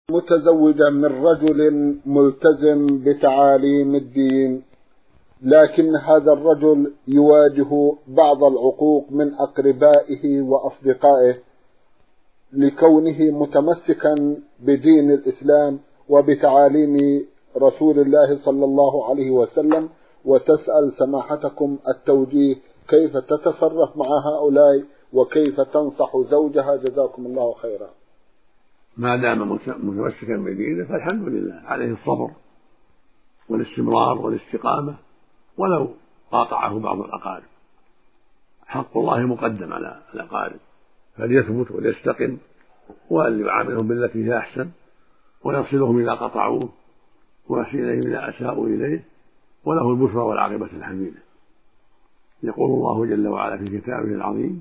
متزوجا من رجل ملتزم بتعاليم الدين، لكن هذا الرجل يواجه بعض العقوق من أقربائه وأصدقائه لكونه متمسكا بدين الإسلام وبتعاليم رسول الله صلى الله عليه وسلم، وتسأل سماحتكم التوجيه كيف تتصرف مع هؤلاء وكيف تنصح زوجها، جزاكم الله خيرا. ما دام متمسكا بدينه فالحمد لله، عليه الصبر والاستمرار والاستقامة ولو قاطعه بعض الأقارب. حق الله مقدم على الأقارب، فليثبت وليستقم وليعاملهم بالتي هي أحسن، ويصلهم إذا قطعوه ويحسن إليهم إذا أساءوا إليه، وله البشرى والعاقبة الحميدة. يقول الله جل وعلا في كتابه العظيم: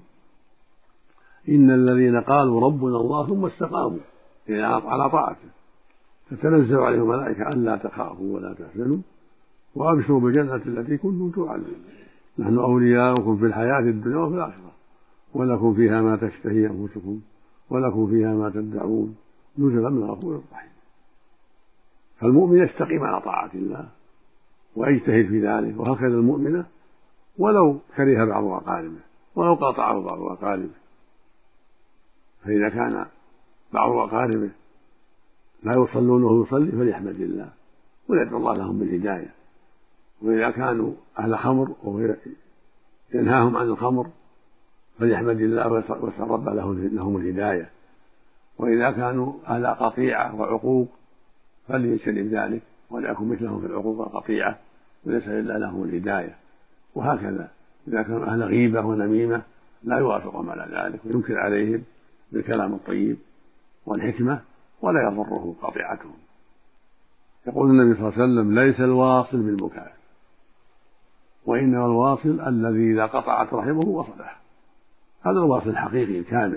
إن الذين قالوا ربنا الله ثم استقاموا على طاعته تتنزل عليهم الملائكة ألا تخافوا ولا تحزنوا وأبشروا بالجنة التي كنتم توعدون نحن أولياؤكم في الحياة الدنيا وفي الآخرة ولكم فيها ما تشتهي أنفسكم ولكم فيها ما تدعون نزلا من غفور رحيم. فالمؤمن يستقيم على طاعة الله ويجتهد في ذلك، وهكذا المؤمنة ولو كره بعض أقاربه ولو قاطعه بعض أقاربه. فإذا كان بعض أقاربه لا يصلون وهو يصلي فليحمد الله ويدعو الله لهم بالهداية، وإذا كانوا أهل خمر وهو ينهاهم عن الخمر فليحمد الله ويسأل ربه لهم الهداية، وإذا كانوا أهل قطيعة وعقوق فليجتنب ذلك وليكن مثلهم في العقوق والقطيعة ويسأل الله لهم الهداية. وهكذا إذا كانوا أهل غيبة ونميمة لا يوافقهم على ذلك وينكر عليهم بالكلام الطيب والحكمة ولا يضره قطيعتهم. يقول النبي صلى الله عليه وسلم: ليس الواصل بالمكافئ، وإنما الواصل الذي إذا قطعت رحمه وصلها. هذا الواصل الحقيقي الكامل.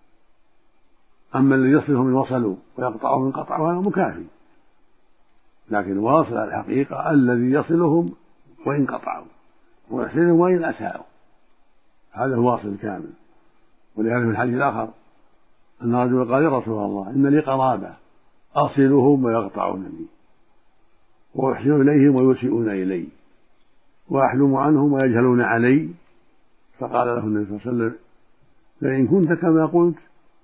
أما الذي يصلهم من وصلوا ويقطعهم من قطعوا هذا مكافئ، لكن الواصل الحقيقة الذي يصلهم وإن قطعوا ويحسنهم وإن أساءوا، هذا الواصل الكامل. ولهذا في الحديث الآخر أن رجل قال: يا رسول الله إن لي قرابة أصلهم ويقطعونني وأحسن إليهم ويسيئون إلي وأحلم عنهم ويجهلون علي. فقال له النبي صلى الله عليه وسلم: لئن كنت كما قلت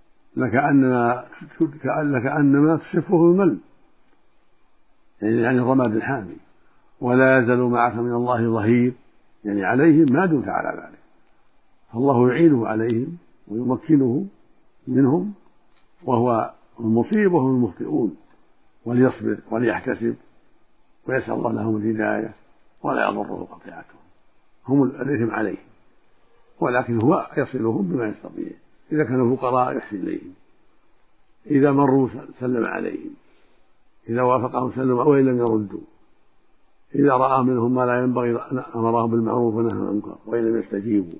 لكأنما تسفه المل، يعني الرماد الحامي، ولا يزال معك من الله ظهير، يعني عليهم ما دمت على ذلك. فالله يعينه عليهم ويمكنه منهم وهو المصيب وهم المخطئون، وليصبر وليحتسب ويسأل الله لهم الهداية ولا يضره قطيعتهم، هم الإثم عليهم، ولكن هو يصلهم بما يستطيع. إذا كانوا فقراء يحسن إليهم، إذا مروا سلم عليهم، إذا وافقهم سلم وإن لم يردوا، إذا رأى منهم ما لا ينبغي أمرهم بالمعروف ونهى عن المنكر وإن لم يستجيبوا،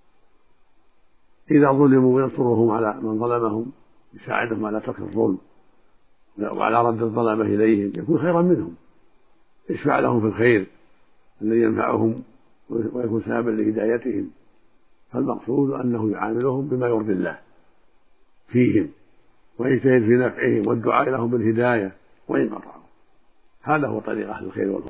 إذا ظلموا ينصرهم على من ظلمهم، يساعدهم على ترك الظلم وعلى رد الظلمة إليهم، يكون خيرا منهم، يشفع لهم في الخير الذي ينفعهم ويكون سببا لهدايتهم. فالمقصود أنه يعاملهم بما يرضي الله فيهم ويجتهد في نفعهم والدعاء لهم بالهداية وإن قطعوا. هذا هو طريق أهل الخير والفضل.